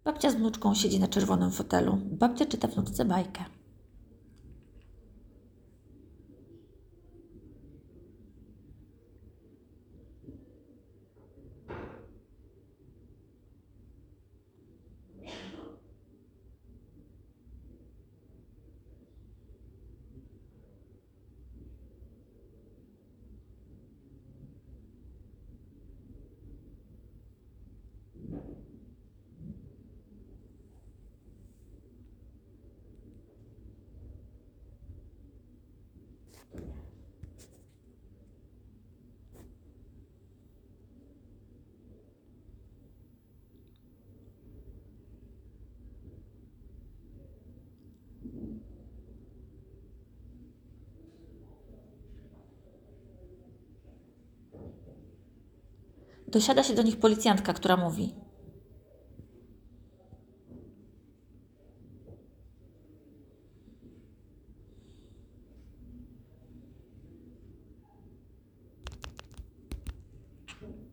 Babcia z wnuczką siedzi na czerwonym fotelu. Babcia czyta wnuczce bajkę. Dosiada się do nich policjantka, która mówi: